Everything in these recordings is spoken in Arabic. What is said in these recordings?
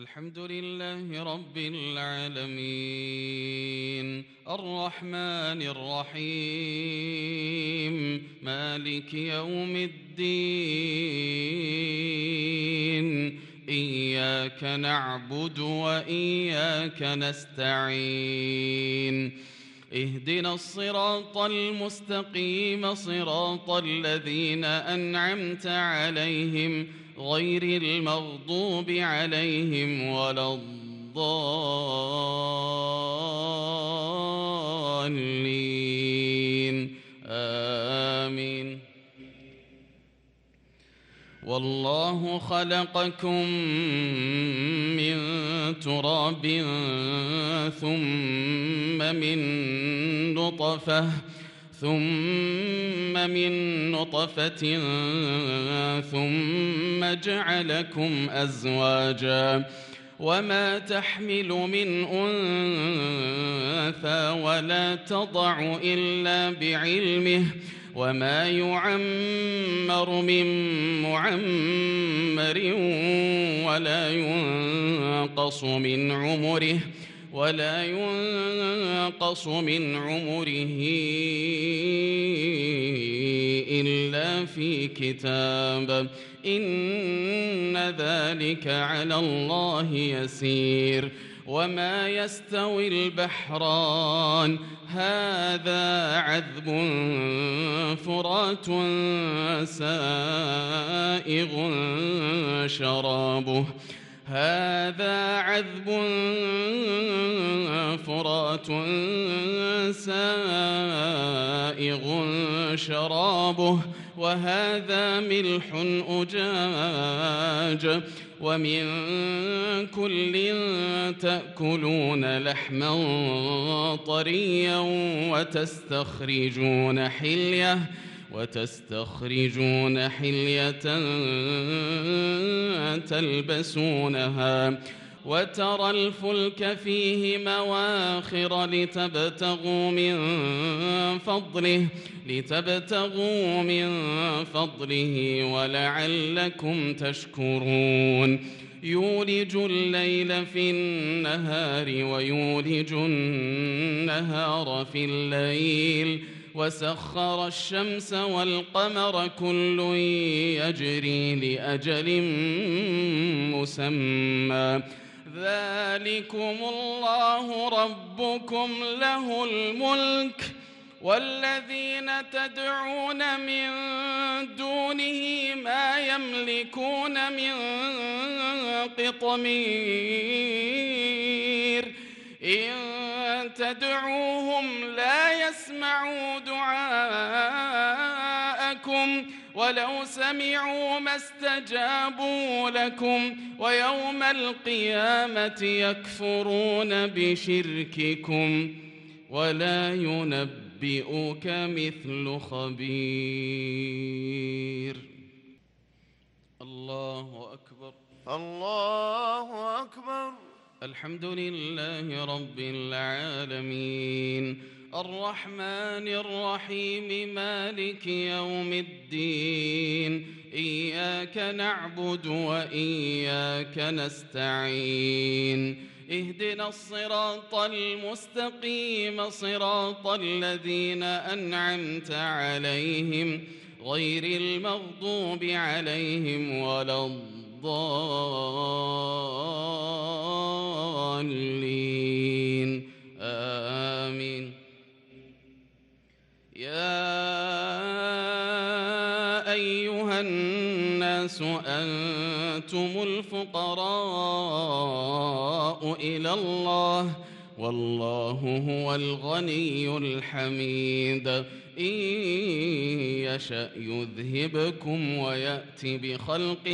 الحمد لله رب العالمين الرحمن الرحيم مالك يوم الدين إياك نعبد وإياك نستعين اهدنا الصراط المستقيم صراط الذين أنعمت عليهم غير المغضوب عليهم ولا الضالين آمين. والله خلقكم من تراب ثم من نطفة ثم جعلكم أزواجا وما تحمل من أنثى ولا تضع إلا بعلمه وما يعمر من معمر ولا ينقص من عمره إلا في كتاب إن ذلك على الله يسير. وما يستوي البحران هذا عذب فرات سائغ شرابه وهذا ملح أجاج ومن كل تأكلون لحما طريا وتستخرجون حلية تلبسونها وترى الفلك فيه مواخر لتبتغوا من فضله ولعلكم تشكرون. يولج الليل في النهار ويولج النهار في الليل وسخر الشمس والقمر كل يجري لأجل مسمى ذلكم الله ربكم له الملك والذين تدعون من دونه ما يملكون من قطمير إن تدعوهم لا يسمعوا دعاءكم ولو سمعوا ما استجابوا لكم ويوم القيامة يكفرون بشرككم ولا ينبئك مثل خبير. الله أكبر الله أكبر. الحمد لله رب العالمين الرحمن الرحيم مالك يوم الدين إياك نعبد وإياك نستعين اهدنا الصراط المستقيم صراط الذين أنعمت عليهم غير المغضوب عليهم ولا الضالين آمين. يا أيها الناس أنتم الفقراء إلى الله والله هو الغني الحميد إن يشأ يذهبكم ويأتي بخلق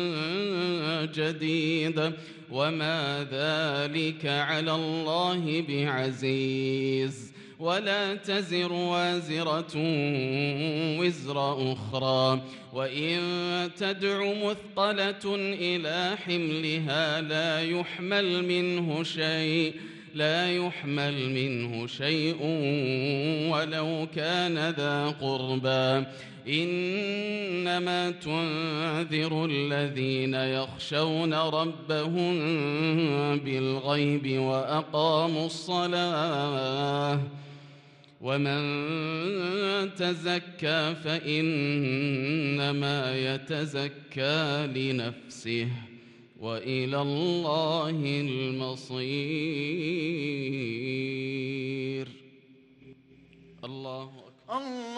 جديد وما ذلك على الله بعزيز. ولا تزر وازرة وزر أخرى وإن تدع مثقلة إلى حملها لا لا يحمل منه شيء ولو كان ذا قربى إنما تنذر الذين يخشون ربهم بالغيب وأقاموا الصلاة ومن تزكى فإنما يتزكى لنفسه وإلى الله المصير. الله أكبر.